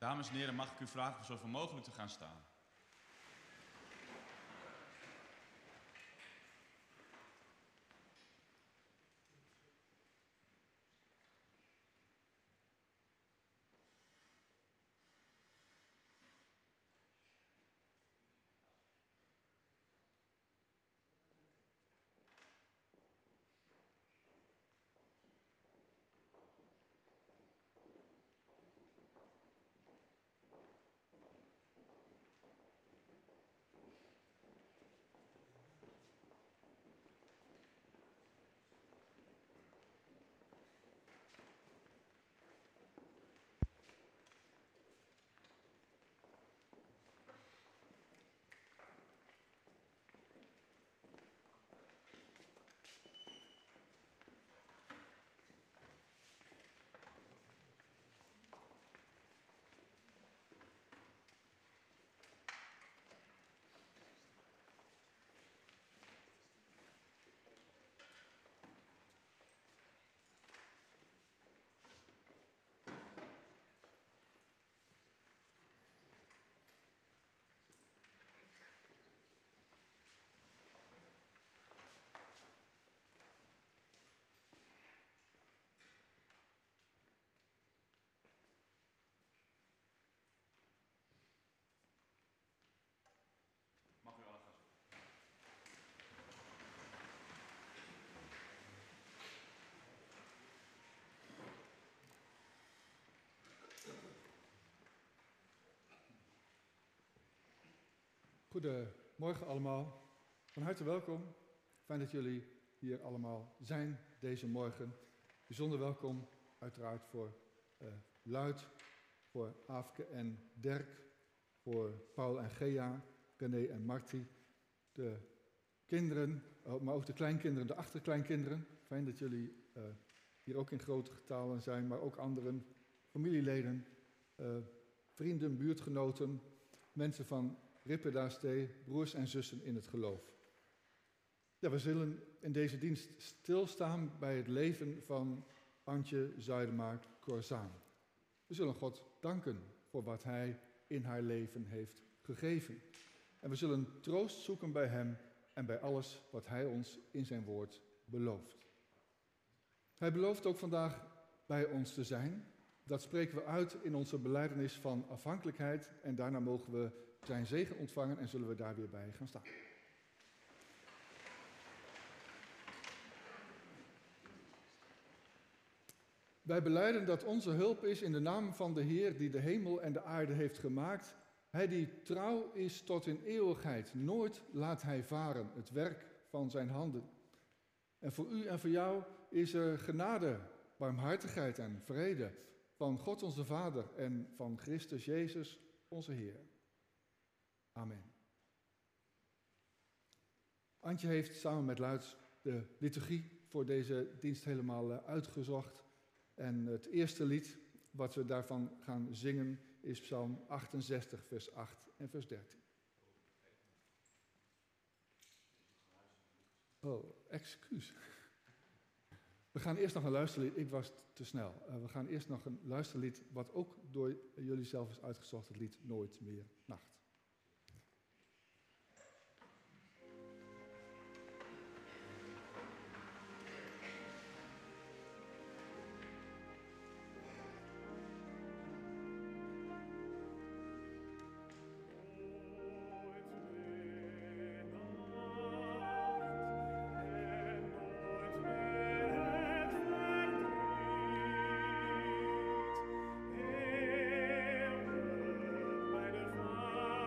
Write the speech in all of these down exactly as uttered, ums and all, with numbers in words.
Dames en heren, mag ik u vragen om zoveel mogelijk te gaan staan? Mag u allen gaan zitten. Goedemorgen allemaal. Van harte welkom. Fijn dat jullie hier allemaal zijn deze morgen. Bijzonder welkom uiteraard voor uh, Luid, voor Aafke en Dirk, voor Paul en Gea, René en Marty, de kinderen, maar ook de kleinkinderen, de achterkleinkinderen. Fijn dat jullie uh, hier ook in grote getalen zijn, maar ook anderen, familieleden, uh, vrienden, buurtgenoten, mensen van Rippedaastee, broers en zussen in het geloof. Ja, we zullen in deze dienst stilstaan bij het leven van Antje Zuidema-Corzaan. We zullen God danken voor wat Hij in haar leven heeft gegeven. En we zullen troost zoeken bij Hem en bij alles wat Hij ons in zijn woord belooft. Hij belooft ook vandaag bij ons te zijn. Dat spreken we uit in onze belijdenis van afhankelijkheid en daarna mogen we zijn zegen ontvangen en zullen we daar weer bij gaan staan. Wij belijden dat onze hulp is in de naam van de Heer die de hemel en de aarde heeft gemaakt. Hij die trouw is tot in eeuwigheid. Nooit laat hij varen, het werk van zijn handen. En voor u en voor jou is er genade, barmhartigheid en vrede van God onze Vader en van Christus Jezus onze Heer. Amen. Antje heeft samen met Luid de liturgie voor deze dienst helemaal uitgezocht. En het eerste lied wat we daarvan gaan zingen is Psalm achtenzestig, vers acht en vers dertien. Oh, excuus. We gaan eerst nog een luisterlied. Ik was te snel. Uh, we gaan eerst nog een luisterlied wat ook door jullie zelf is uitgezocht. Het lied Nooit meer nacht. Bij de vader.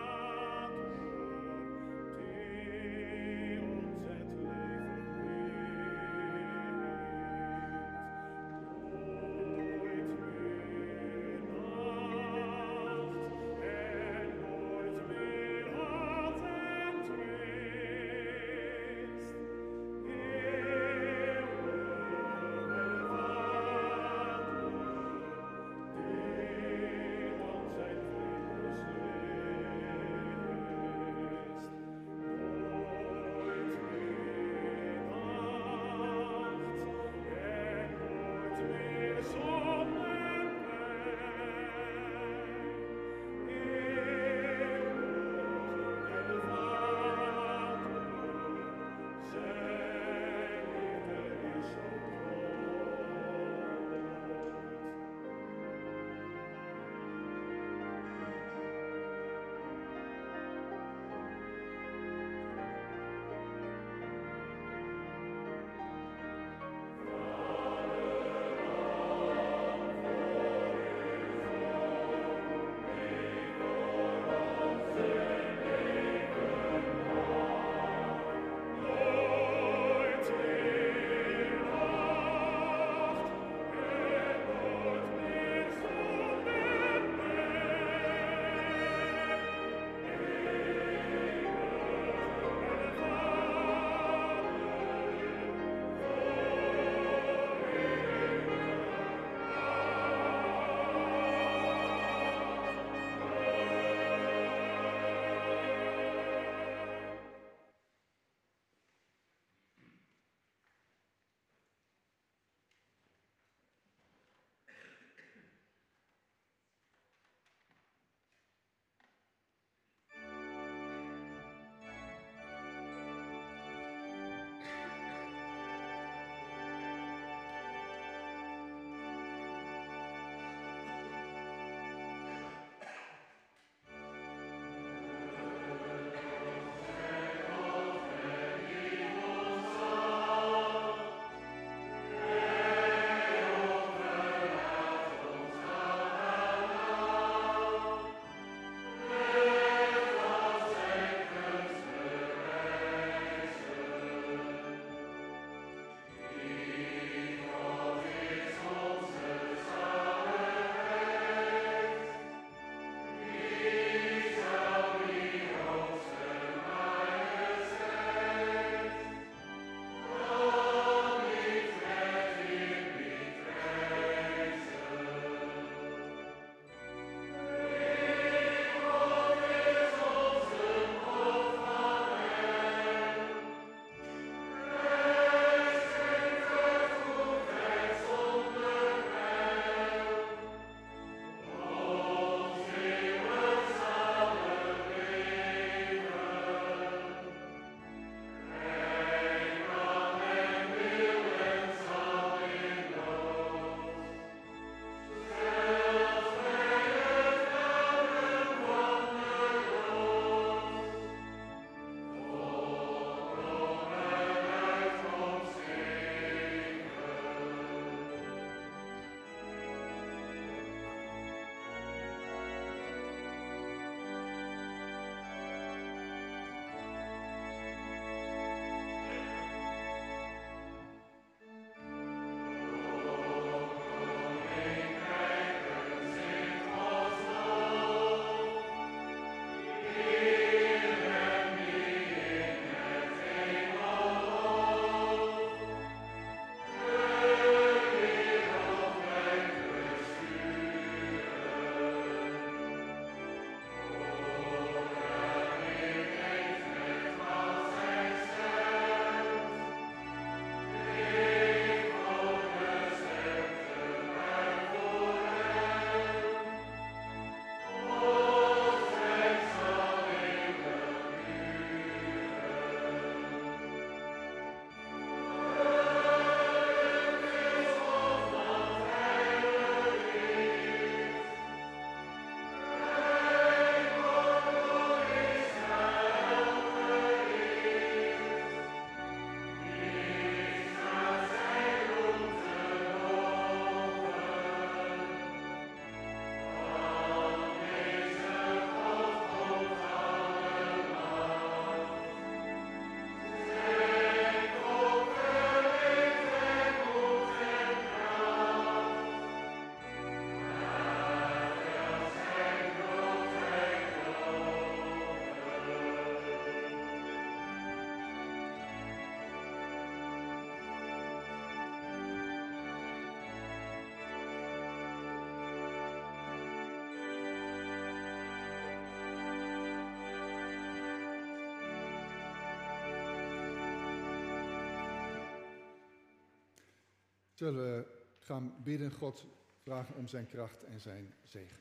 Zullen we gaan bidden, God vragen om zijn kracht en zijn zegen.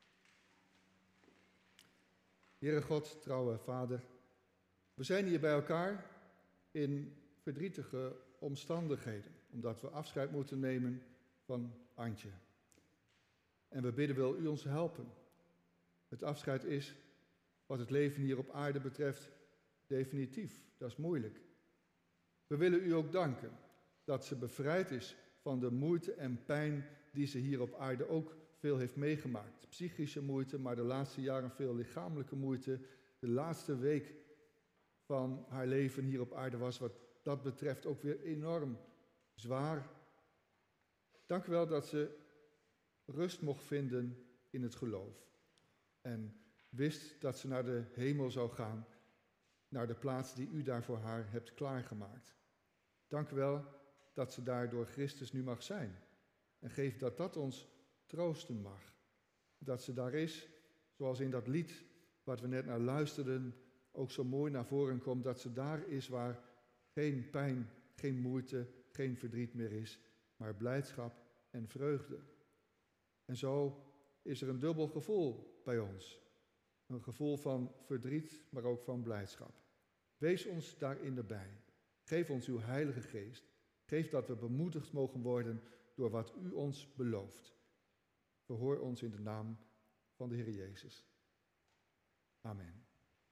Heere God, trouwe Vader, we zijn hier bij elkaar in verdrietige omstandigheden, omdat we afscheid moeten nemen van Antje. En we bidden, wil u ons helpen. Het afscheid is, wat het leven hier op aarde betreft, definitief. Dat is moeilijk. We willen u ook danken dat ze bevrijd is van de moeite en pijn die ze hier op aarde ook veel heeft meegemaakt. Psychische moeite, maar de laatste jaren veel lichamelijke moeite. De laatste week van haar leven hier op aarde was wat dat betreft ook weer enorm zwaar. Dank u wel dat ze rust mocht vinden in het geloof. En wist dat ze naar de hemel zou gaan, naar de plaats die u daar voor haar hebt klaargemaakt. Dank u wel dat ze daar door Christus nu mag zijn. En geef dat dat ons troosten mag. Dat ze daar is, zoals in dat lied wat we net naar luisterden, ook zo mooi naar voren komt, dat ze daar is waar geen pijn, geen moeite, geen verdriet meer is, maar blijdschap en vreugde. En zo is er een dubbel gevoel bij ons. Een gevoel van verdriet, maar ook van blijdschap. Wees ons daarin erbij. Geef ons uw Heilige Geest. Geef dat we bemoedigd mogen worden door wat u ons belooft. Verhoor ons in de naam van de Heer Jezus. Amen.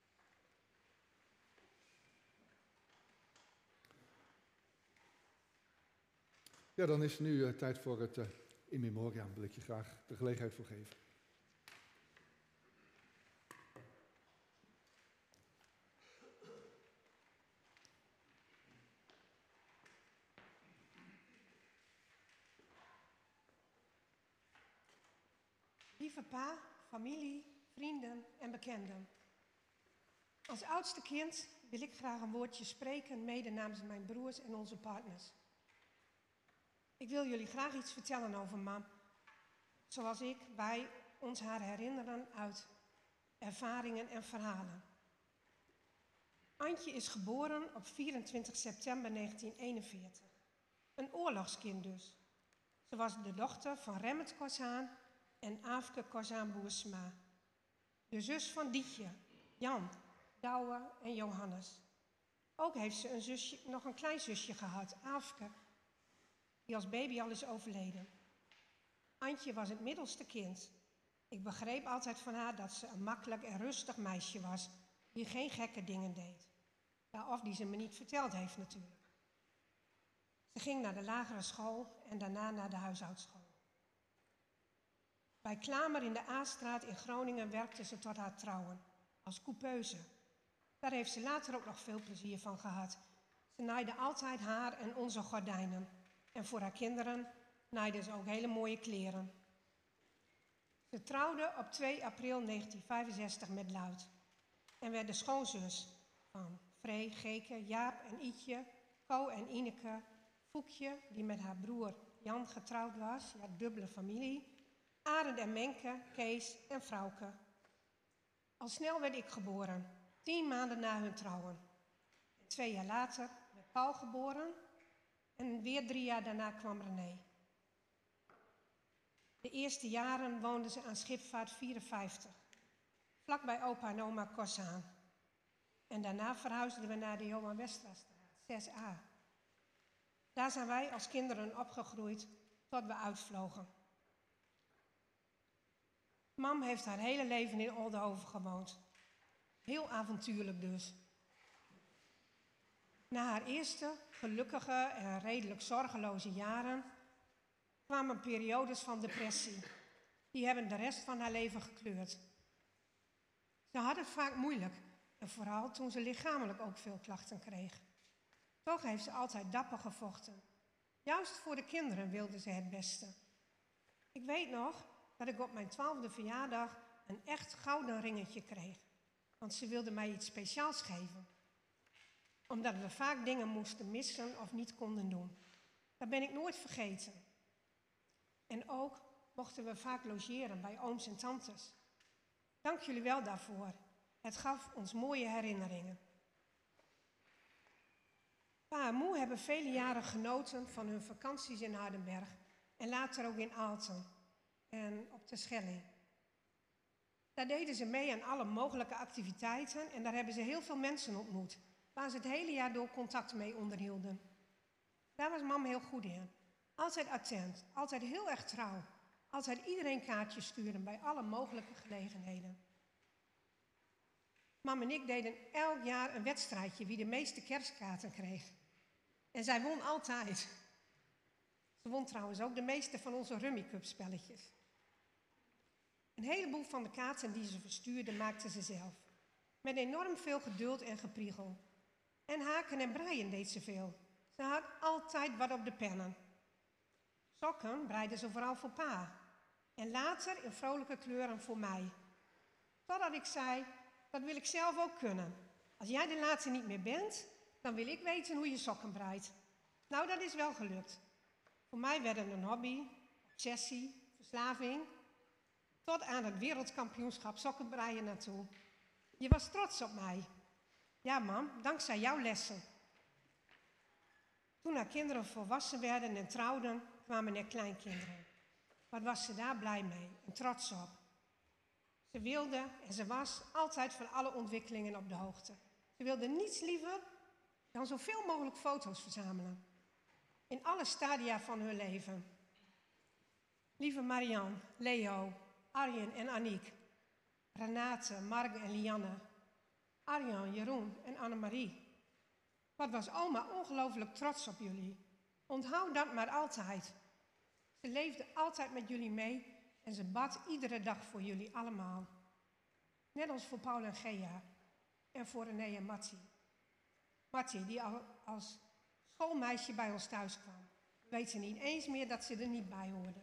Ja, dan is het nu uh, tijd voor het uh, in memoriam. Wil ik je graag de gelegenheid voor geven. Lieve pa, familie, vrienden en bekenden. Als oudste kind wil ik graag een woordje spreken, mede namens mijn broers en onze partners. Ik wil jullie graag iets vertellen over mam, zoals ik, wij ons haar herinneren uit ervaringen en verhalen. Antje is geboren op vierentwintig september negentien eenenveertig. Een oorlogskind dus. Ze was de dochter van Remmert Korzaan en Aafke Korzaan-Boersma. De zus van Dietje, Jan, Douwe en Johannes. Ook heeft ze een zusje, nog een klein zusje gehad, Aafke, die als baby al is overleden. Antje was het middelste kind. Ik begreep altijd van haar dat ze een makkelijk en rustig meisje was, die geen gekke dingen deed. Ja, of die ze me niet verteld heeft natuurlijk. Ze ging naar de lagere school en daarna naar de huishoudschool. Bij Klamer in de Aastraat in Groningen werkte ze tot haar trouwen, als coupeuse. Daar heeft ze later ook nog veel plezier van gehad. Ze naaide altijd haar en onze gordijnen. En voor haar kinderen naaide ze ook hele mooie kleren. Ze trouwde op twee april negentien vijfenzestig met Luid. En werd de schoonzus van Free, Geke, Jaap en Ietje, Ko en Ineke, Foekje, die met haar broer Jan getrouwd was, ja, dubbele familie, Arend en Menke, Kees en Frauke. Al snel werd ik geboren, tien maanden na hun trouwen. En twee jaar later werd Paul geboren en weer drie jaar daarna kwam René. De eerste jaren woonden ze aan Schipvaart vierenvijftig, vlakbij opa en oma Korzaan. En daarna verhuisden we naar de Johan Westrastraat, zes a. Daar zijn wij als kinderen opgegroeid tot we uitvlogen. Mam heeft haar hele leven in Oldenhoven gewoond. Heel avontuurlijk dus. Na haar eerste gelukkige en redelijk zorgeloze jaren kwamen periodes van depressie. Die hebben de rest van haar leven gekleurd. Ze had het vaak moeilijk en vooral toen ze lichamelijk ook veel klachten kreeg. Toch heeft ze altijd dapper gevochten. Juist voor de kinderen wilde ze het beste. Ik weet nog dat ik op mijn twaalfde verjaardag een echt gouden ringetje kreeg. Want ze wilde mij iets speciaals geven. Omdat we vaak dingen moesten missen of niet konden doen. Dat ben ik nooit vergeten. En ook mochten we vaak logeren bij ooms en tantes. Dank jullie wel daarvoor. Het gaf ons mooie herinneringen. Pa en moe hebben vele jaren genoten van hun vakanties in Hardenberg en later ook in Aalten en op de Schelling. Daar deden ze mee aan alle mogelijke activiteiten en daar hebben ze heel veel mensen ontmoet, waar ze het hele jaar door contact mee onderhielden. Daar was mam heel goed in. Altijd attent, altijd heel erg trouw, altijd iedereen kaartjes sturen bij alle mogelijke gelegenheden. Mam en ik deden elk jaar een wedstrijdje wie de meeste kerstkaarten kreeg. En zij won altijd. Ze won trouwens ook de meeste van onze Rummy Cup spelletjes. Een heleboel van de kaarten die ze verstuurde maakte ze zelf. Met enorm veel geduld en gepriegel. En haken en breien deed ze veel. Ze had altijd wat op de pennen. Sokken breide ze vooral voor pa. En later in vrolijke kleuren voor mij. Totdat ik zei, dat wil ik zelf ook kunnen. Als jij de laatste niet meer bent, dan wil ik weten hoe je sokken breidt. Nou, dat is wel gelukt. Voor mij werden een hobby, obsessie, verslaving, tot aan het wereldkampioenschap sokkenbreien naartoe. Je was trots op mij. Ja, mam, dankzij jouw lessen. Toen haar kinderen volwassen werden en trouwden, kwamen er kleinkinderen. Wat was ze daar blij mee en trots op. Ze wilde en ze was altijd van alle ontwikkelingen op de hoogte. Ze wilde niets liever dan zoveel mogelijk foto's verzamelen. In alle stadia van hun leven. Lieve Marianne, Leo, Arjen en Aniek. Renate, Marge en Lianne. Arjan, Jeroen en Annemarie. Wat was oma ongelooflijk trots op jullie. Onthoud dat maar altijd. Ze leefde altijd met jullie mee en ze bad iedere dag voor jullie allemaal. Net als voor Paul en Gea en voor René en Mattie. Mattie, die al als schoolmeisje bij ons thuis kwam. We weten niet eens meer dat ze er niet bij hoorde.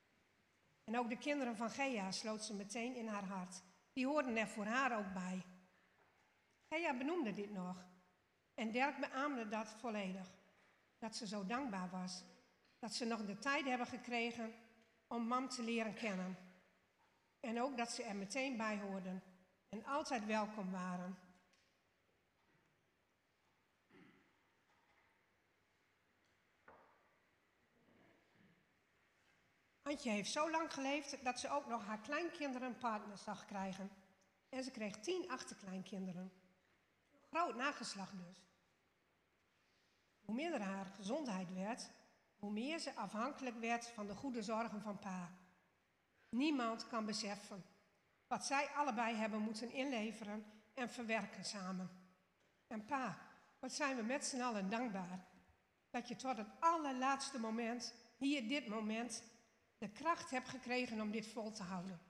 En ook de kinderen van Gea sloot ze meteen in haar hart. Die hoorden er voor haar ook bij. Gea benoemde dit nog. En Dirk beaamde dat volledig. Dat ze zo dankbaar was. Dat ze nog de tijd hebben gekregen om mam te leren kennen. En ook dat ze er meteen bij hoorden. En altijd welkom waren. Antje heeft zo lang geleefd dat ze ook nog haar kleinkinderen partners zag krijgen. En ze kreeg tien achterkleinkinderen. Groot nageslacht dus. Hoe minder haar gezondheid werd, hoe meer ze afhankelijk werd van de goede zorgen van pa. Niemand kan beseffen wat zij allebei hebben moeten inleveren en verwerken samen. En pa, wat zijn we met z'n allen dankbaar dat je tot het allerlaatste moment, hier dit moment, de kracht hebt gekregen om dit vol te houden.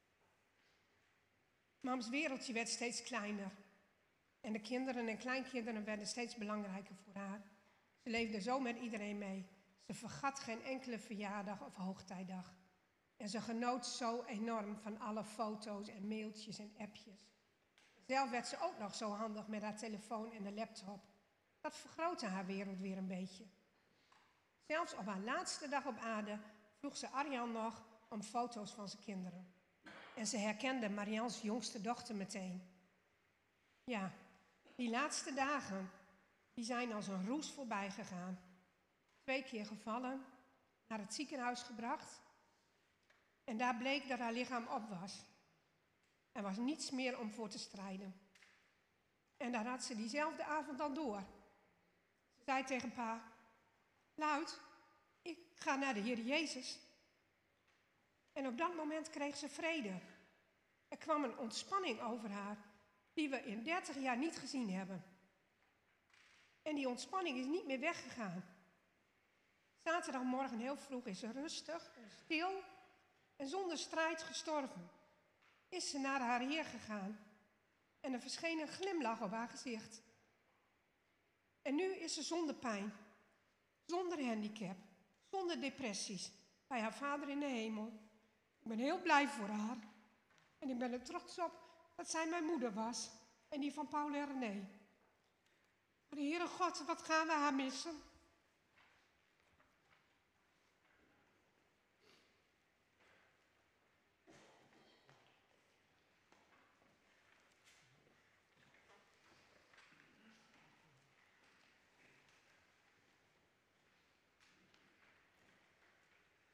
Mams wereldje werd steeds kleiner. En de kinderen en kleinkinderen werden steeds belangrijker voor haar. Ze leefde zo met iedereen mee. Ze vergat geen enkele verjaardag of hoogtijdag. En ze genoot zo enorm van alle foto's en mailtjes en appjes. Zelf werd ze ook nog zo handig met haar telefoon en de laptop. Dat vergrootte haar wereld weer een beetje. Zelfs op haar laatste dag op aarde vroeg ze Arjan nog om foto's van zijn kinderen. En ze herkende Marians jongste dochter meteen. Ja, die laatste dagen, die zijn als een roes voorbij gegaan. Twee keer gevallen, naar het ziekenhuis gebracht. En daar bleek dat haar lichaam op was. Er was niets meer om voor te strijden. En daar had ze diezelfde avond al door. Ze zei tegen pa, luid, ik ga naar de Heer Jezus. En op dat moment kreeg ze vrede. Er kwam een ontspanning over haar, die we in dertig jaar niet gezien hebben. En die ontspanning is niet meer weggegaan. Zaterdagmorgen heel vroeg is ze rustig en stil en zonder strijd gestorven. Is ze naar haar Heer gegaan en er verscheen een glimlach op haar gezicht. En nu is ze zonder pijn, zonder handicap, zonder depressies, bij haar vader in de hemel. Ik ben heel blij voor haar. En ik ben er trots op dat zij mijn moeder was. En die van Paul en René. Maar de Heere God, wat gaan we haar missen?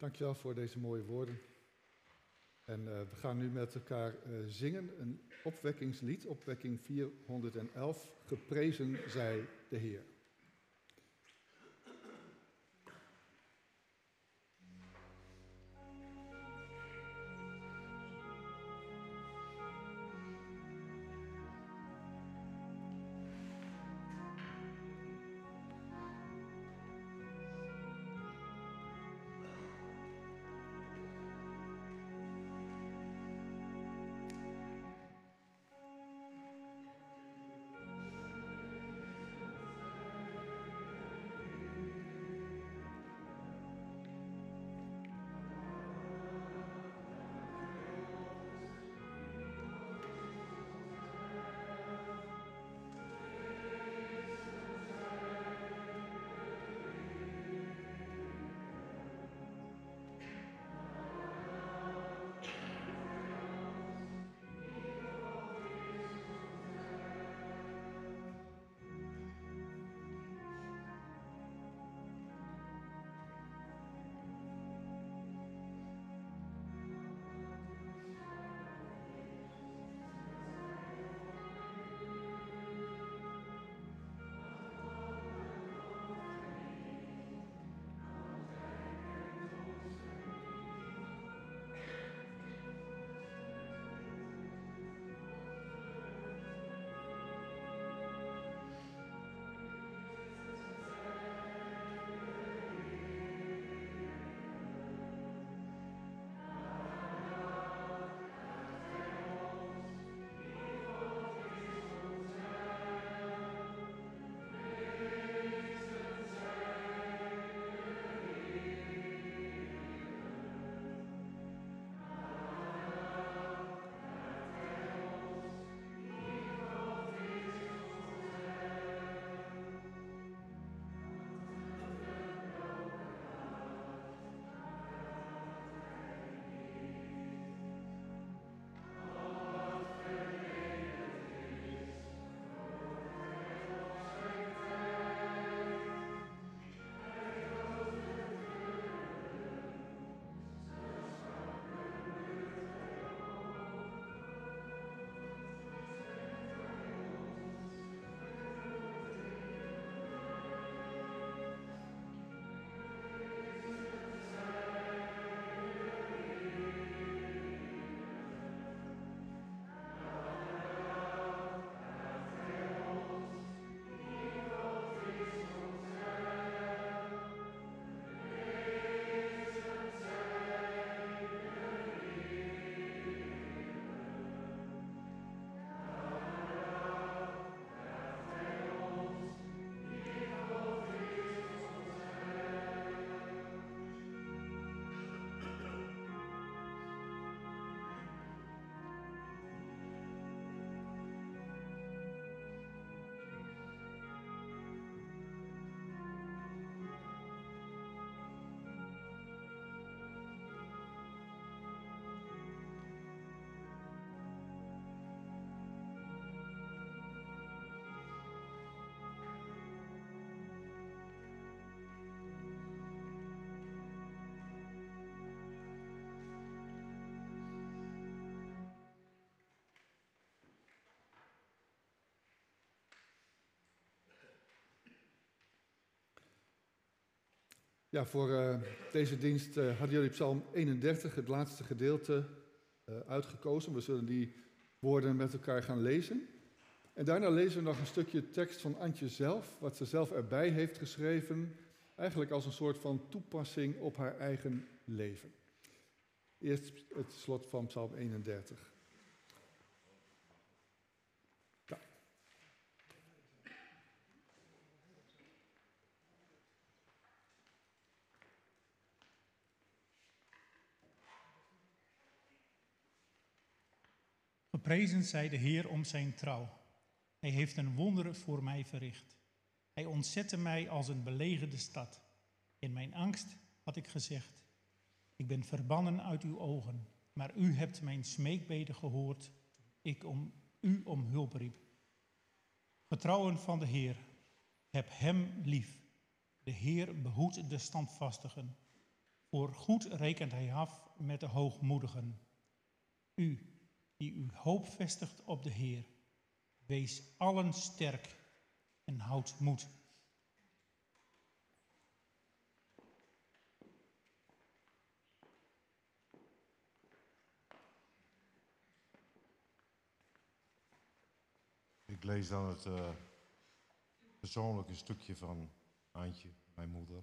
Dankjewel voor deze mooie woorden. En uh, we gaan nu met elkaar uh, zingen een opwekkingslied, opwekking vierhonderdelf, Geprezen zij de Heer. Ja, voor uh, deze dienst uh, hadden jullie Psalm eenendertig, het laatste gedeelte, uh, uitgekozen. We zullen die woorden met elkaar gaan lezen. En daarna lezen we nog een stukje tekst van Antje zelf, wat ze zelf erbij heeft geschreven. Eigenlijk als een soort van toepassing op haar eigen leven. Eerst het slot van Psalm eenendertig. Ja. Geprezen zij de Heer om zijn trouw. Hij heeft een wonder voor mij verricht. Hij ontzette mij als een belegerde stad. In mijn angst had ik gezegd: ik ben verbannen uit uw ogen, maar u hebt mijn smeekbeden gehoord, ik om u om hulp riep. Vertrouwen van de Heer, heb hem lief. De Heer behoedt de standvastigen. Voor goed rekent hij af met de hoogmoedigen. U, die uw hoop vestigt op de Heer, wees allen sterk en houd moed. Ik lees dan het uh, persoonlijke stukje van Antje, mijn moeder.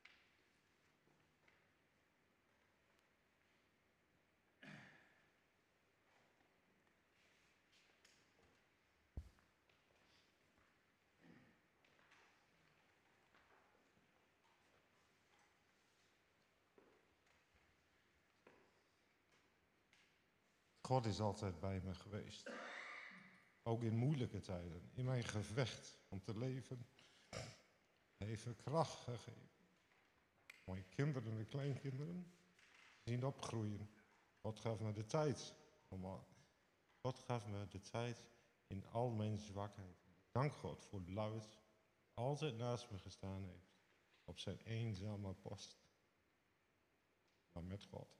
God is altijd bij me geweest. Ook in moeilijke tijden, in mijn gevecht om te leven. Hij heeft me kracht gegeven. Mijn kinderen en kleinkinderen zien opgroeien. God gaf me de tijd. God gaf me de tijd in al mijn zwakheid. Dank God voor Luid, altijd naast me gestaan heeft. Op zijn eenzame post. Maar met God.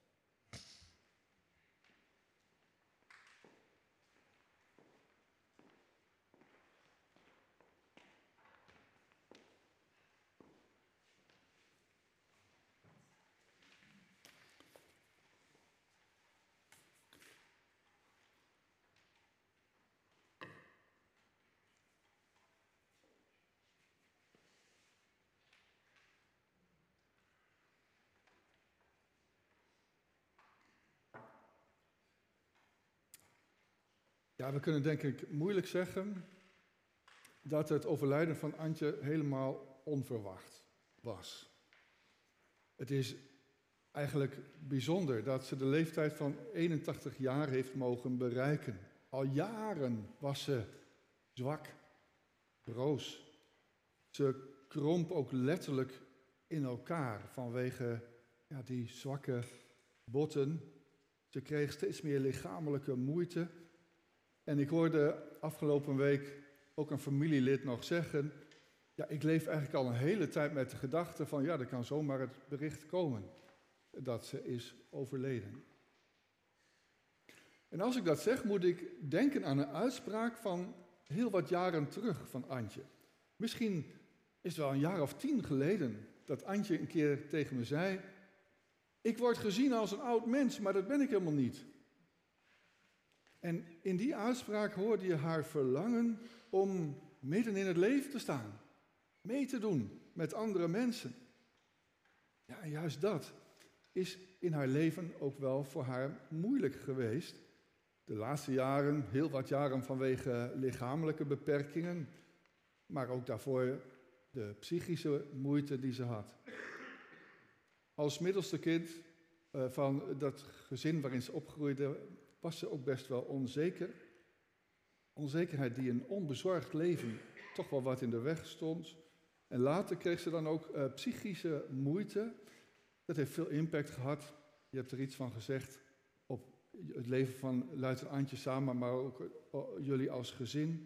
Ja, we kunnen denk ik moeilijk zeggen dat het overlijden van Antje helemaal onverwacht was. Het is eigenlijk bijzonder dat ze de leeftijd van eenentachtig jaar heeft mogen bereiken. Al jaren was ze zwak, broos. Ze kromp ook letterlijk in elkaar vanwege ja, die zwakke botten. Ze kreeg steeds meer lichamelijke moeite. En ik hoorde afgelopen week ook een familielid nog zeggen, ja, ik leef eigenlijk al een hele tijd met de gedachte van, ja, er kan zomaar het bericht komen dat ze is overleden. En als ik dat zeg, moet ik denken aan een uitspraak van heel wat jaren terug van Antje. Misschien is het wel een jaar of tien geleden dat Antje een keer tegen me zei, ik word gezien als een oud mens, maar dat ben ik helemaal niet. En in die uitspraak hoorde je haar verlangen om midden in het leven te staan. Mee te doen met andere mensen. Ja, en juist dat is in haar leven ook wel voor haar moeilijk geweest. De laatste jaren, heel wat jaren vanwege lichamelijke beperkingen. Maar ook daarvoor de psychische moeite die ze had. Als middelste kind uh, van dat gezin waarin ze opgroeide, was ze ook best wel onzeker. Onzekerheid die een onbezorgd leven toch wel wat in de weg stond. En later kreeg ze dan ook uh, psychische moeite. Dat heeft veel impact gehad. Je hebt er iets van gezegd op het leven van Luid en Antje samen, maar ook uh, jullie als gezin.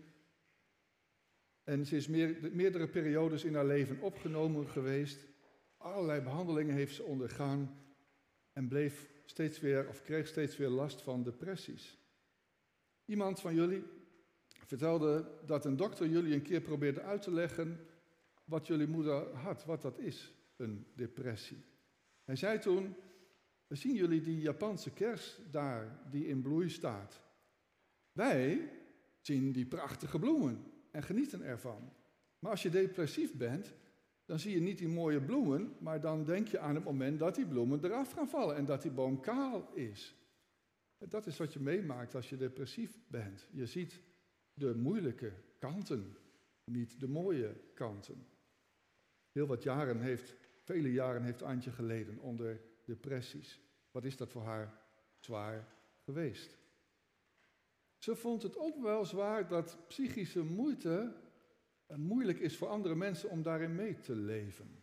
En ze is meer, meerdere periodes in haar leven opgenomen geweest. Allerlei behandelingen heeft ze ondergaan en bleef steeds weer, of kreeg steeds weer last van depressies. Iemand van jullie vertelde dat een dokter jullie een keer probeerde uit te leggen wat jullie moeder had, wat dat is, een depressie. Hij zei toen, zien jullie die Japanse kers daar die in bloei staat? Wij zien die prachtige bloemen en genieten ervan. Maar als je depressief bent, dan zie je niet die mooie bloemen, maar dan denk je aan het moment dat die bloemen eraf gaan vallen en dat die boom kaal is. Dat is wat je meemaakt als je depressief bent. Je ziet de moeilijke kanten, niet de mooie kanten. Heel wat jaren heeft, vele jaren heeft Antje geleden onder depressies. Wat is dat voor haar zwaar geweest? Ze vond het ook wel zwaar dat psychische moeite moeilijk is voor andere mensen om daarin mee te leven.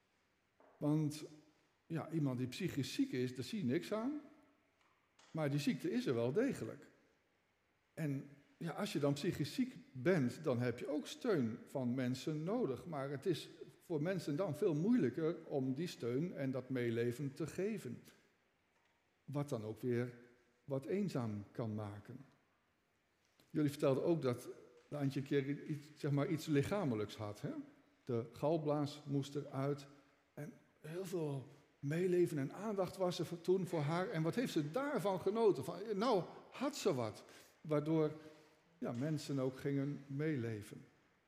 Want ja, iemand die psychisch ziek is, daar zie je niks aan. Maar die ziekte is er wel degelijk. En ja, als je dan psychisch ziek bent, dan heb je ook steun van mensen nodig. Maar het is voor mensen dan veel moeilijker om die steun en dat meeleven te geven. Wat dan ook weer wat eenzaam kan maken. Jullie vertelden ook dat Antje een keer iets, zeg maar iets lichamelijks had. Hè? De galblaas moest eruit en heel veel meeleven en aandacht was er toen voor haar. En wat heeft ze daarvan genoten? Van, nou, had ze wat. Waardoor ja, mensen ook gingen meeleven.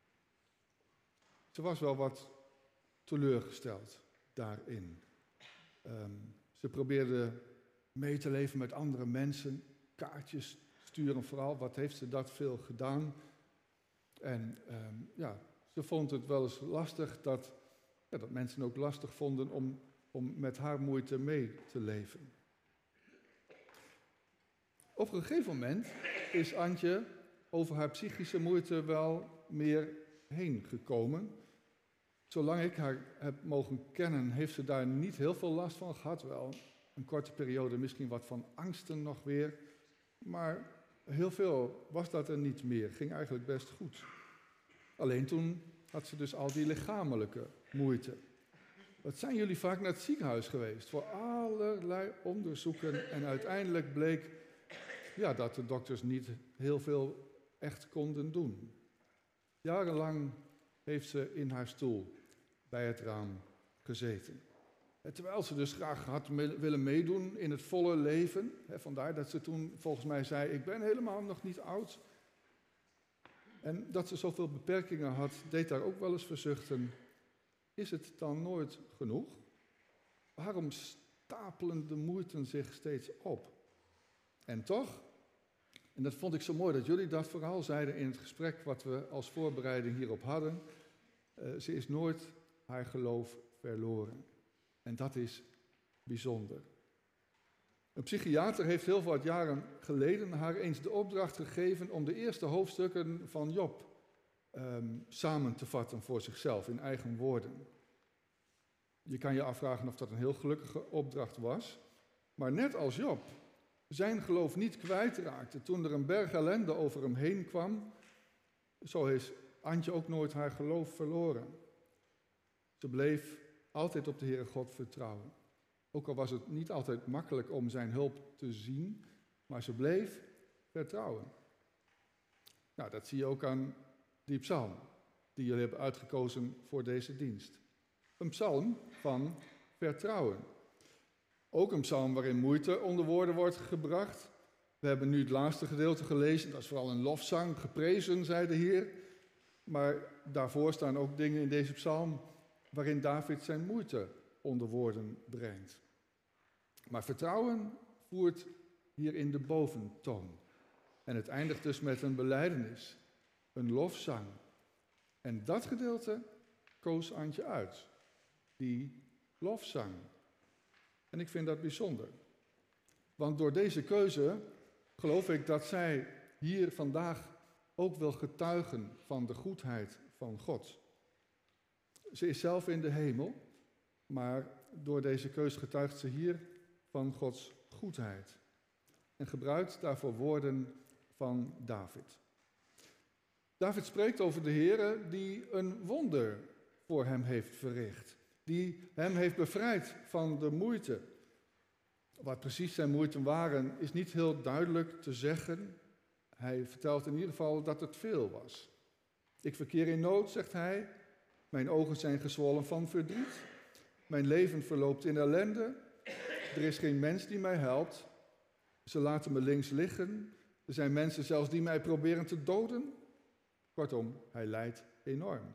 Ze was wel wat teleurgesteld daarin. Um, ze probeerde mee te leven met andere mensen, kaartjes sturen vooral. Wat heeft ze dat veel gedaan? En um, ja, ze vond het wel eens lastig dat, ja, dat mensen ook lastig vonden om, om met haar moeite mee te leven. Op een gegeven moment is Antje over haar psychische moeite wel meer heen gekomen. Zolang ik haar heb mogen kennen, heeft ze daar niet heel veel last van gehad. Wel een korte periode, misschien wat van angsten nog weer. Maar heel veel was dat er niet meer. Ging eigenlijk best goed. Alleen toen had ze dus al die lichamelijke moeite. Wat zijn jullie vaak naar het ziekenhuis geweest? Voor allerlei onderzoeken. En uiteindelijk bleek ja, dat de dokters niet heel veel echt konden doen. Jarenlang heeft ze in haar stoel bij het raam gezeten. En terwijl ze dus graag had willen meedoen in het volle leven. Hè, vandaar dat ze toen volgens mij zei, ik ben helemaal nog niet oud. En dat ze zoveel beperkingen had, deed daar ook wel eens verzuchten. Is het dan nooit genoeg? Waarom stapelen de moeiten zich steeds op? En toch, en dat vond ik zo mooi dat jullie dat vooral zeiden in het gesprek wat we als voorbereiding hierop hadden. Uh, ze is nooit haar geloof verloren. En dat is bijzonder. Een psychiater heeft heel wat jaren geleden haar eens de opdracht gegeven om de eerste hoofdstukken van Job um, samen te vatten voor zichzelf in eigen woorden. Je kan je afvragen of dat een heel gelukkige opdracht was. Maar net als Job zijn geloof niet kwijtraakte toen er een berg ellende over hem heen kwam, zo is Antje ook nooit haar geloof verloren. Ze bleef altijd op de Heere God vertrouwen. Ook al was het niet altijd makkelijk om zijn hulp te zien, maar ze bleef vertrouwen. Nou, dat zie je ook aan die psalm die jullie hebben uitgekozen voor deze dienst. Een psalm van vertrouwen. Ook een psalm waarin moeite onder woorden wordt gebracht. We hebben nu het laatste gedeelte gelezen, dat is vooral een lofzang, geprezen, zei de Heer. Maar daarvoor staan ook dingen in deze psalm waarin David zijn moeite onder woorden brengt. Maar vertrouwen voert hier in de boventoon. En het eindigt dus met een belijdenis, een lofzang. En dat gedeelte koos Antje uit, die lofzang. En ik vind dat bijzonder. Want door deze keuze geloof ik dat zij hier vandaag ook wil getuigen van de goedheid van God. Ze is zelf in de hemel, maar door deze keuze getuigt ze hier van Gods goedheid. En gebruikt daarvoor woorden van David. David spreekt over de Heere die een wonder voor hem heeft verricht. Die hem heeft bevrijd van de moeite. Wat precies zijn moeiten waren, is niet heel duidelijk te zeggen. Hij vertelt in ieder geval dat het veel was. Ik verkeer in nood, zegt hij. Mijn ogen zijn gezwollen van verdriet. Mijn leven verloopt in ellende. Er is geen mens die mij helpt. Ze laten me links liggen. Er zijn mensen zelfs die mij proberen te doden. Kortom, hij lijdt enorm.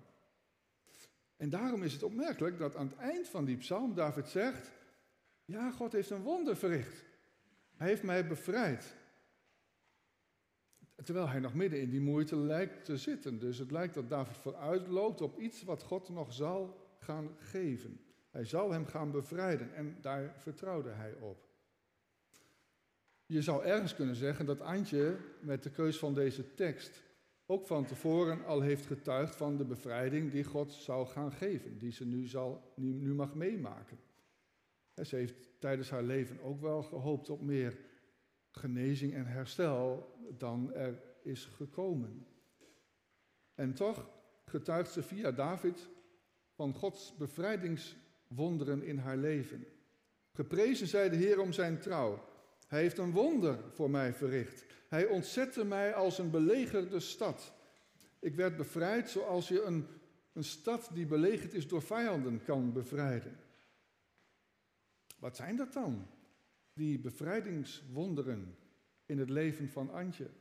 En daarom is het opmerkelijk dat aan het eind van die psalm David zegt, ja, God heeft een wonder verricht. Hij heeft mij bevrijd. Terwijl hij nog midden in die moeite lijkt te zitten. Dus het lijkt dat David vooruitloopt op iets wat God nog zal gaan geven. Hij zal hem gaan bevrijden en daar vertrouwde hij op. Je zou ergens kunnen zeggen dat Antje met de keus van deze tekst ook van tevoren al heeft getuigd van de bevrijding die God zou gaan geven, die ze nu, zal, nu, nu mag meemaken. En ze heeft tijdens haar leven ook wel gehoopt op meer genezing en herstel dan er is gekomen. En toch getuigt ze via David van Gods bevrijdingswonderen in haar leven. Geprezen zij de Heer om zijn trouw. Hij heeft een wonder voor mij verricht. Hij ontzette mij als een belegerde stad. Ik werd bevrijd zoals je een, een stad die belegerd is door vijanden kan bevrijden. Wat zijn dat dan? Die bevrijdingswonderen in het leven van Antje.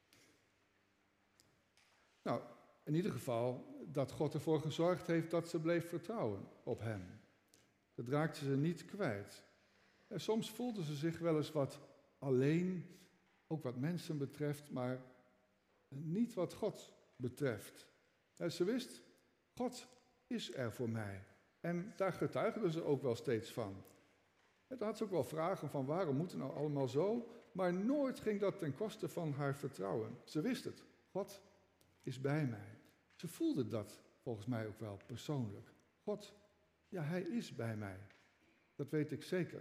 Nou, in ieder geval dat God ervoor gezorgd heeft dat ze bleef vertrouwen op hem. Dat raakte ze niet kwijt. En soms voelde ze zich wel eens wat alleen, ook wat mensen betreft, maar niet wat God betreft. En ze wist, God is er voor mij. En daar getuigde ze ook wel steeds van. En dan had ze ook wel vragen van waarom moet het nou allemaal zo? Maar nooit ging dat ten koste van haar vertrouwen. Ze wist het, God is bij mij. Ze voelde dat volgens mij ook wel persoonlijk. God, ja, hij is bij mij. Dat weet ik zeker.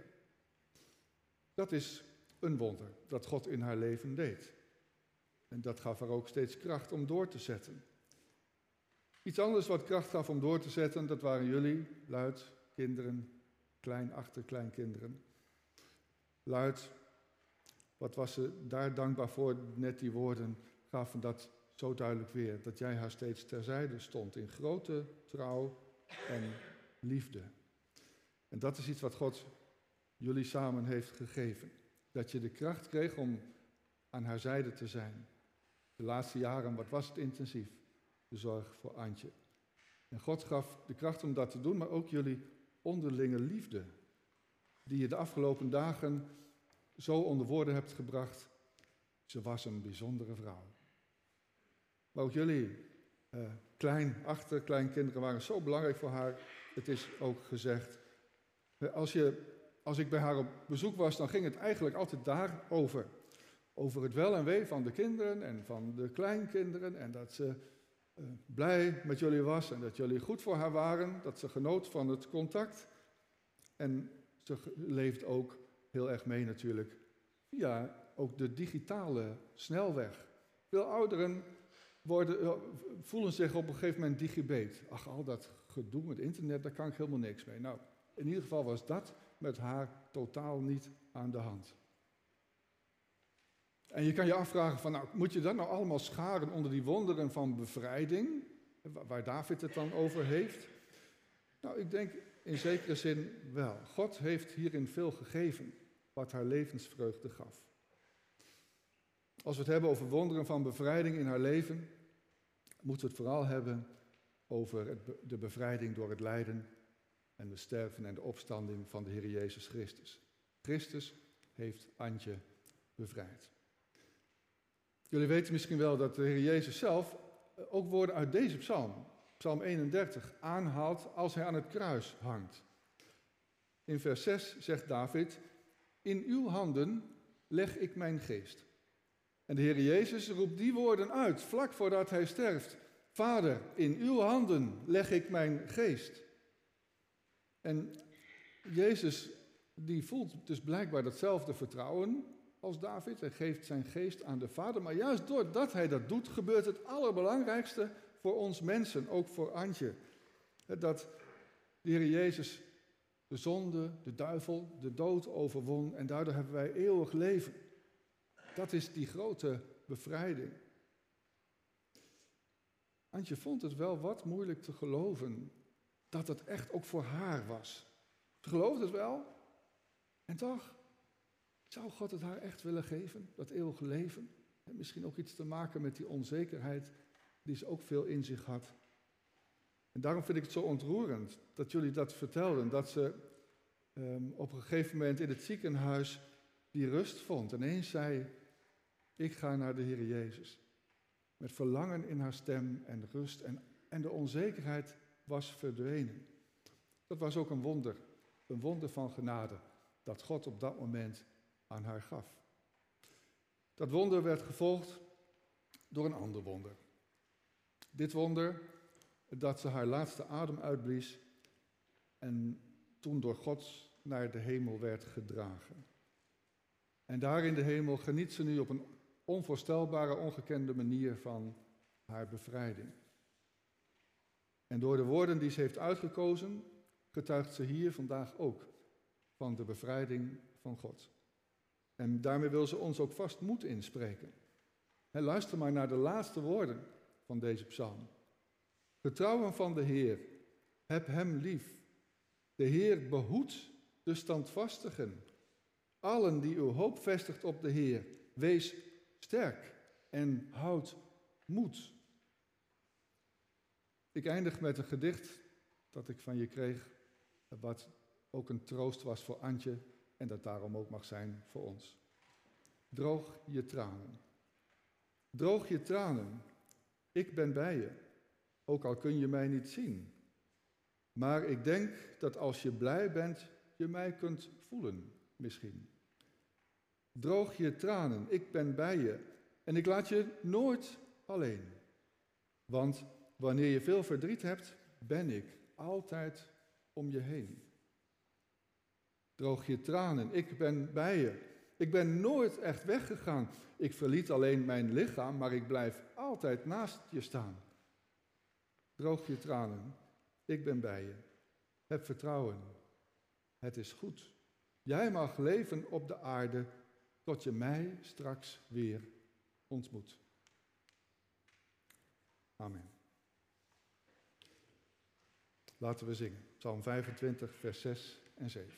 Dat is een wonder dat God in haar leven deed. En dat gaf haar ook steeds kracht om door te zetten. Iets anders wat kracht gaf om door te zetten, dat waren jullie, Luid, kinderen, klein, achterkleinkinderen. Luid, wat was ze daar dankbaar voor, net die woorden gaven dat zo duidelijk weer, dat jij haar steeds terzijde stond in grote trouw en liefde. En dat is iets wat God jullie samen heeft gegeven. Dat je de kracht kreeg om aan haar zijde te zijn. De laatste jaren, wat was het intensief, de zorg voor Antje. En God gaf de kracht om dat te doen, maar ook jullie onderlinge liefde, die je de afgelopen dagen zo onder woorden hebt gebracht. Ze was een bijzondere vrouw. Maar ook jullie, uh, klein, achterkleinkinderen waren zo belangrijk voor haar. Het is ook gezegd, als, je, als ik bij haar op bezoek was, dan ging het eigenlijk altijd daarover. Over het wel en wee van de kinderen en van de kleinkinderen. En dat ze uh, blij met jullie was en dat jullie goed voor haar waren. Dat ze genoot van het contact. En ze leeft ook heel erg mee natuurlijk via ook de digitale snelweg. Veel ouderen worden, voelen zich op een gegeven moment digibet. Ach, al dat gedoe met internet, daar kan ik helemaal niks mee. Nou, in ieder geval was dat met haar totaal niet aan de hand. En je kan je afvragen van, nou, moet je dat nou allemaal scharen onder die wonderen van bevrijding, waar David het dan over heeft? Nou, ik denk in zekere zin wel. God heeft hierin veel gegeven, wat haar levensvreugde gaf. Als we het hebben over wonderen van bevrijding in haar leven, moeten we het vooral hebben over het be- de bevrijding door het lijden en de sterven en de opstanding van de Heer Jezus Christus. Christus heeft Antje bevrijd. Jullie weten misschien wel dat de Heer Jezus zelf ook woorden uit deze psalm, psalm eenendertig, aanhaalt als hij aan het kruis hangt. In vers zes zegt David, in uw handen leg ik mijn geest. En de Heer Jezus roept die woorden uit, vlak voordat hij sterft. Vader, in uw handen leg ik mijn geest. En Jezus, die voelt dus blijkbaar datzelfde vertrouwen als David. Hij geeft zijn geest aan de Vader. Maar juist doordat hij dat doet, gebeurt het allerbelangrijkste voor ons mensen, ook voor Antje. Dat de Heer Jezus de zonde, de duivel, de dood overwon en daardoor hebben wij eeuwig leven. Dat is die grote bevrijding. Antje vond het wel wat moeilijk te geloven dat het echt ook voor haar was. Ze geloofde het wel. En toch, zou God het haar echt willen geven, dat eeuwige leven? En misschien ook iets te maken met die onzekerheid die ze ook veel in zich had. En daarom vind ik het zo ontroerend dat jullie dat vertelden. Dat ze um, op een gegeven moment in het ziekenhuis die rust vond. En eens zei, ik ga naar de Heer Jezus. Met verlangen in haar stem en rust. En, en de onzekerheid was verdwenen. Dat was ook een wonder. Een wonder van genade. Dat God op dat moment aan haar gaf. Dat wonder werd gevolgd door een ander wonder. Dit wonder, dat ze haar laatste adem uitblies en toen door God naar de hemel werd gedragen. En daar in de hemel geniet ze nu op een onvoorstelbare, ongekende manier van haar bevrijding. En door de woorden die ze heeft uitgekozen, getuigt ze hier vandaag ook van de bevrijding van God. En daarmee wil ze ons ook vast moed inspreken. En luister maar naar de laatste woorden van deze psalm. Vertrouwen van de Heer, heb hem lief. De Heer behoedt de standvastigen. Allen die uw hoop vestigt op de Heer, wees sterk en houd moed. Ik eindig met een gedicht dat ik van je kreeg, wat ook een troost was voor Antje en dat daarom ook mag zijn voor ons. Droog je tranen. Droog je tranen. Ik ben bij je, ook al kun je mij niet zien. Maar ik denk dat als je blij bent, je mij kunt voelen, misschien. Droog je tranen, ik ben bij je en ik laat je nooit alleen. Want wanneer je veel verdriet hebt, ben ik altijd om je heen. Droog je tranen, ik ben bij je. Ik ben nooit echt weggegaan. Ik verliet alleen mijn lichaam, maar ik blijf altijd naast je staan. Droog je tranen, ik ben bij je. Heb vertrouwen. Het is goed. Jij mag leven op de aarde tot je mij straks weer ontmoet. Amen. Laten we zingen. Psalm vijfentwintig, vers zes en zeven.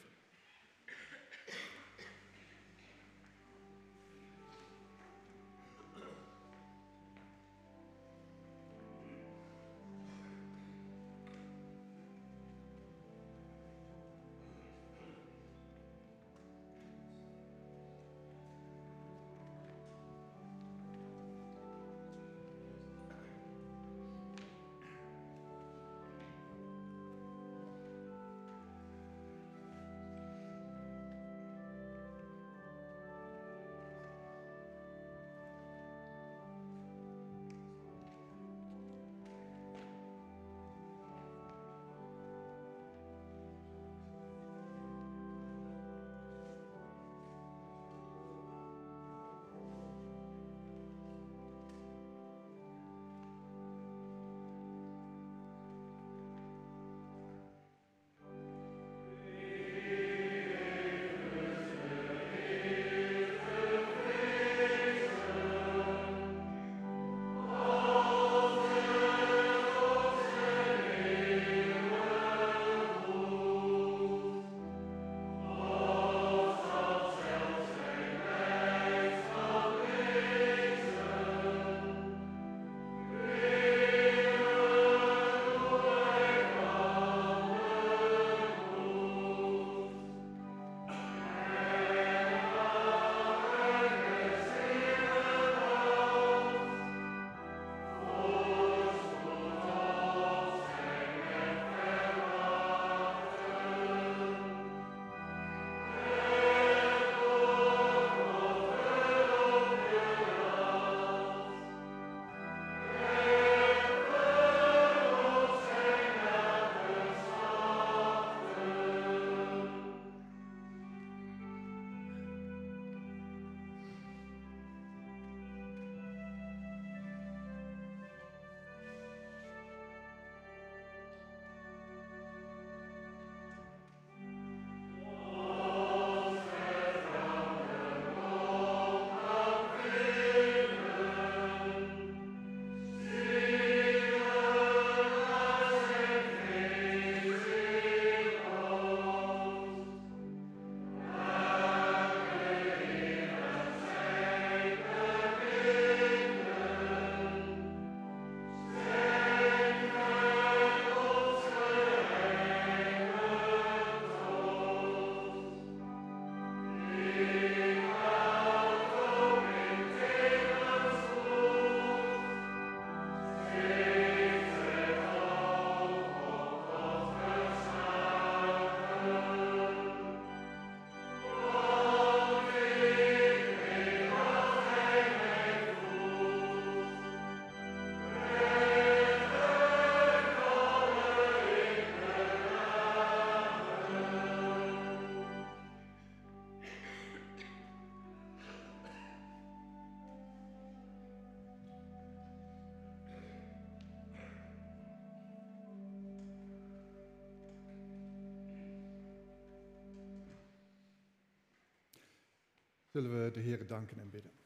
Zullen we de Heer danken en bidden.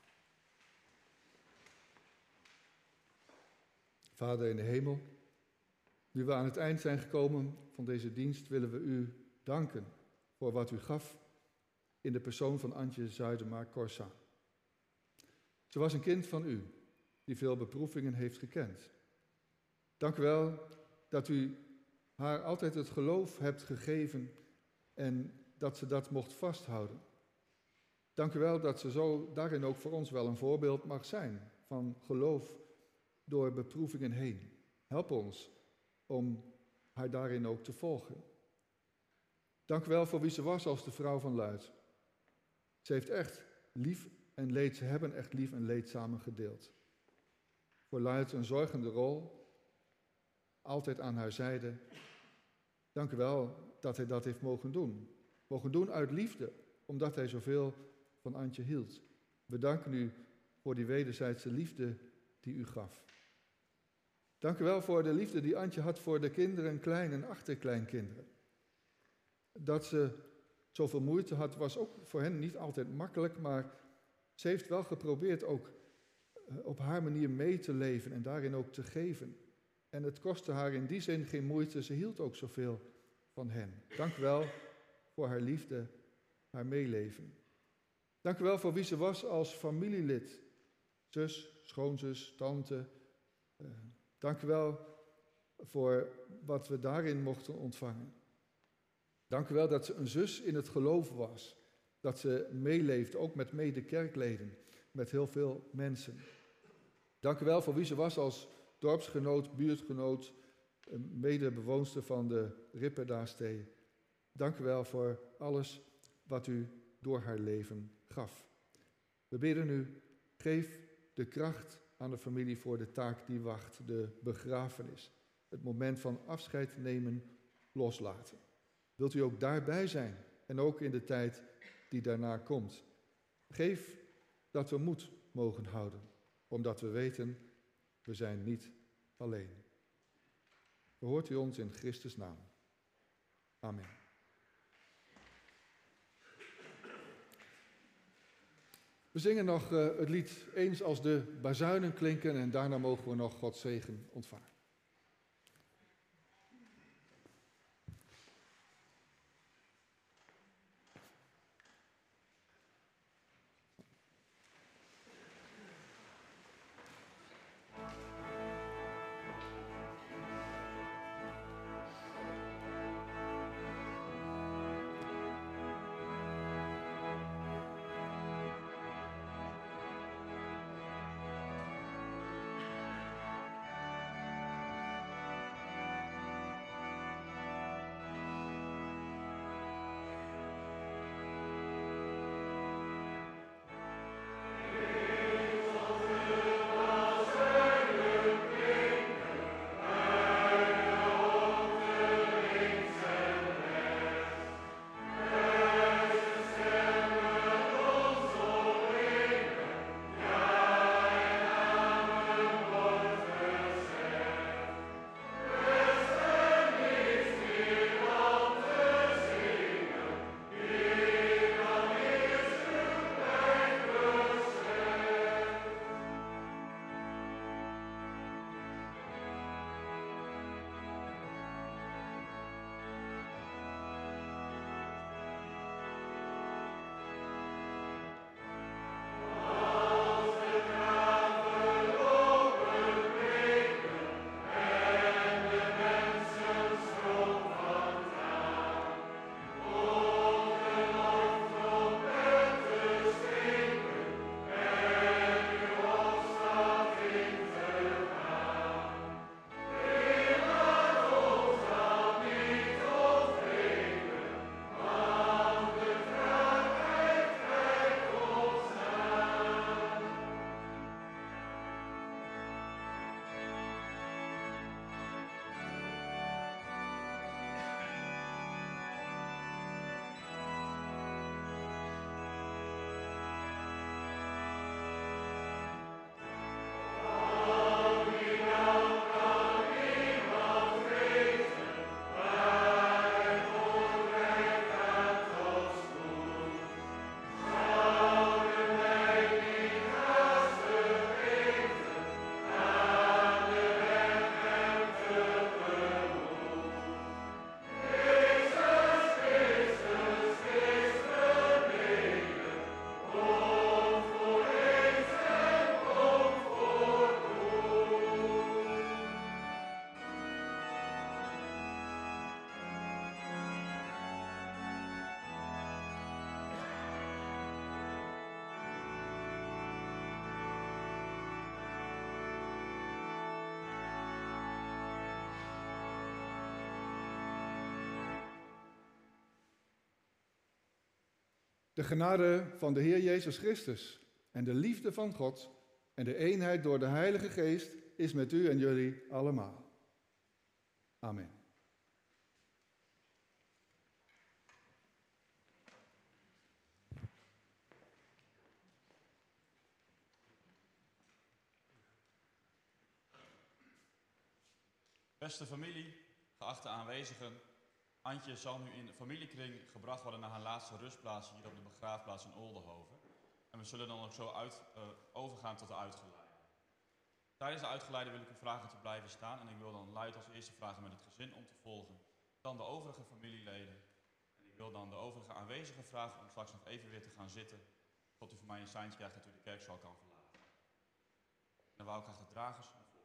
Vader in de hemel, nu we aan het eind zijn gekomen van deze dienst, willen we u danken voor wat u gaf in de persoon van Antje Zuidema-Corsa. Ze was een kind van u, die veel beproevingen heeft gekend. Dank u wel dat u haar altijd het geloof hebt gegeven en dat ze dat mocht vasthouden. Dank u wel dat ze zo daarin ook voor ons wel een voorbeeld mag zijn van geloof door beproevingen heen. Help ons om haar daarin ook te volgen. Dank u wel voor wie ze was als de vrouw van Luid. Ze heeft echt lief en leed, ze hebben echt lief en leed samen gedeeld. Voor Luid een zorgende rol, altijd aan haar zijde. Dank u wel dat hij dat heeft mogen doen. Mogen doen uit liefde, omdat hij zoveel van Antje hield. We danken u voor die wederzijdse liefde die u gaf. Dank u wel voor de liefde die Antje had voor de kinderen, klein- en achterkleinkinderen. Dat ze zoveel moeite had, was ook voor hen niet altijd makkelijk, maar ze heeft wel geprobeerd ook op haar manier mee te leven en daarin ook te geven. En het kostte haar in die zin geen moeite, ze hield ook zoveel van hen. Dank u wel voor haar liefde, haar meeleven. Dank u wel voor wie ze was als familielid, zus, schoonzus, tante. Uh, dank u wel voor wat we daarin mochten ontvangen. Dank u wel dat ze een zus in het geloof was. Dat ze meeleefde, ook met medekerkleden, met heel veel mensen. Dank u wel voor wie ze was als dorpsgenoot, buurtgenoot, medebewoonster van de Ripperdaastee. Dank u wel voor alles wat u door haar leven gaf. We bidden u, geef de kracht aan de familie voor de taak die wacht, de begrafenis. Het moment van afscheid nemen, loslaten. Wilt u ook daarbij zijn en ook in de tijd die daarna komt. Geef dat we moed mogen houden, omdat we weten, we zijn niet alleen. Verhoort u ons in Christus' naam. Amen. We zingen nog uh, het lied Eens als de bazuinen klinken en daarna mogen we nog Gods zegen ontvangen. De genade van de Heer Jezus Christus en de liefde van God en de eenheid door de Heilige Geest is met u en jullie allemaal. Amen. Beste familie, geachte aanwezigen, Antje zal nu in de familiekring gebracht worden naar haar laatste rustplaats hier op de begraafplaats in Oldenhoven. En we zullen dan ook zo uit, uh, overgaan tot de uitgeleide. Tijdens de uitgeleide wil ik u vragen te blijven staan en ik wil dan luid als eerste vragen met het gezin om te volgen. Dan de overige familieleden. En ik wil dan de overige aanwezigen vragen om straks nog even weer te gaan zitten, tot u voor mij een seintje krijgt dat u de kerkzaal kan verlaten. En dan wou ik graag de dragers naar voren.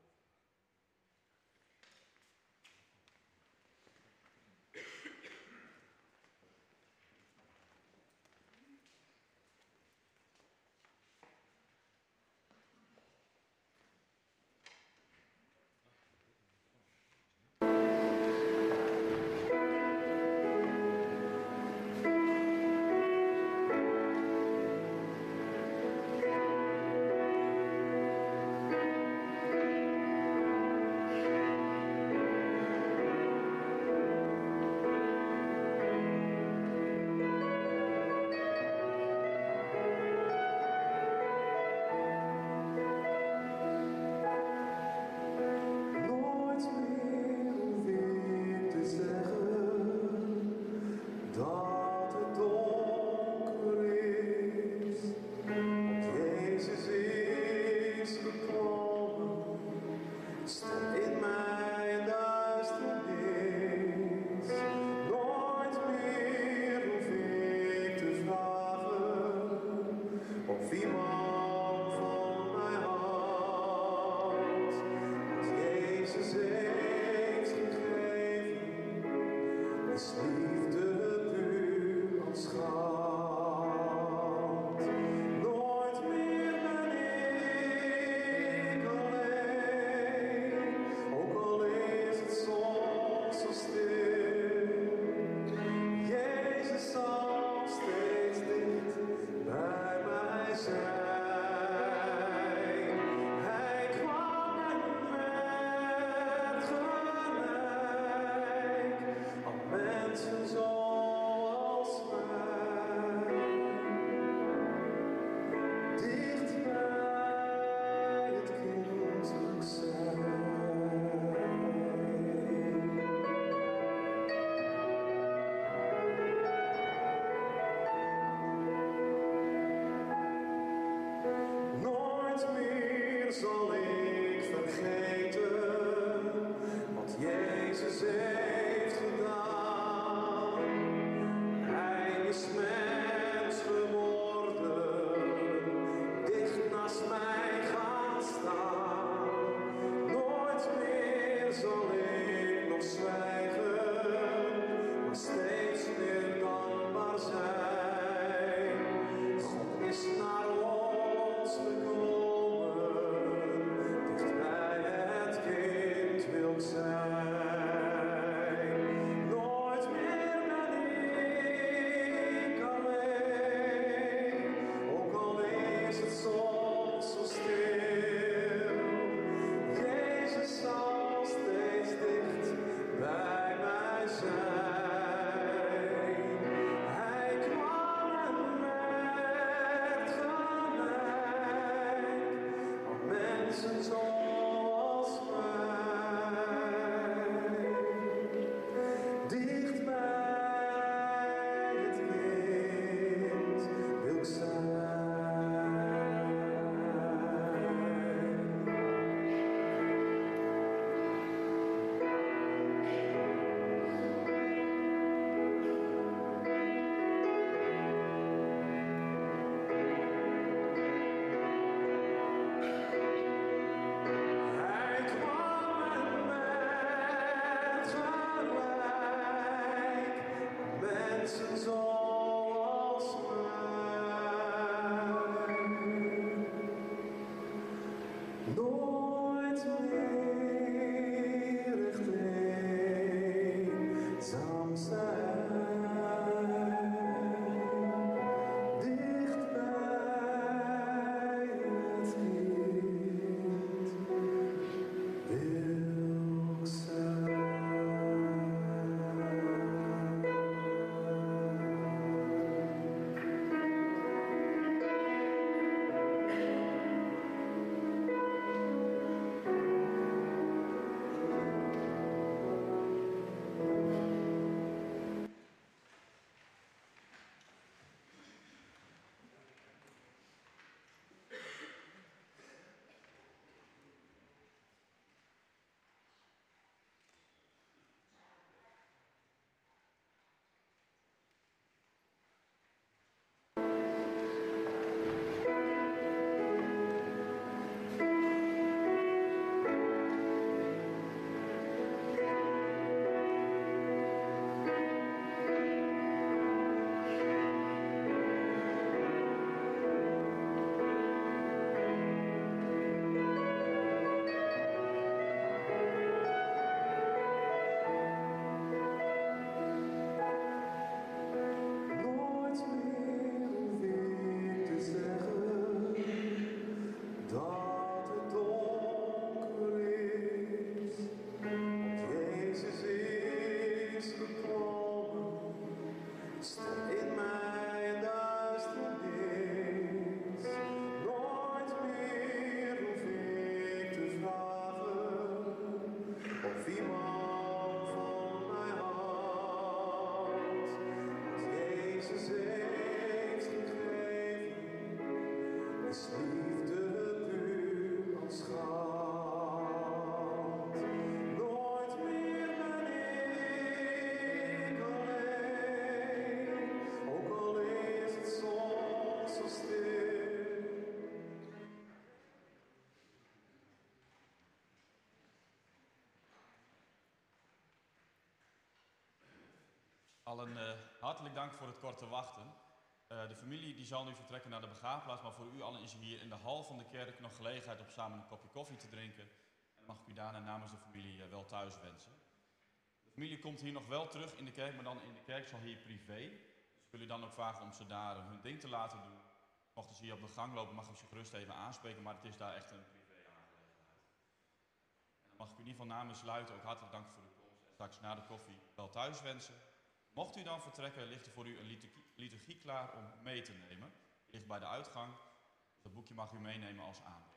Allen uh, hartelijk dank voor het korte wachten. Uh, de familie die zal nu vertrekken naar de begraafplaats, maar voor u allen is er hier in de hal van de kerk nog gelegenheid om samen een kopje koffie te drinken. En mag ik u daarna namens de familie uh, wel thuis wensen. De familie komt hier nog wel terug in de kerk, maar dan in de kerkzaal hier privé. Dus ik wil u dan ook vragen om ze daar uh, hun ding te laten doen. Mochten ze hier op de gang lopen, mag ik ze gerust even aanspreken, maar het is daar echt een privé aangelegenheid. En dan mag ik u in ieder geval namens Luiten ook hartelijk dank voor de komst en straks na de koffie wel thuis wensen. Mocht u dan vertrekken, ligt er voor u een liturgie, liturgie klaar om mee te nemen. Die ligt bij de uitgang. Dat boekje mag u meenemen als aanbod.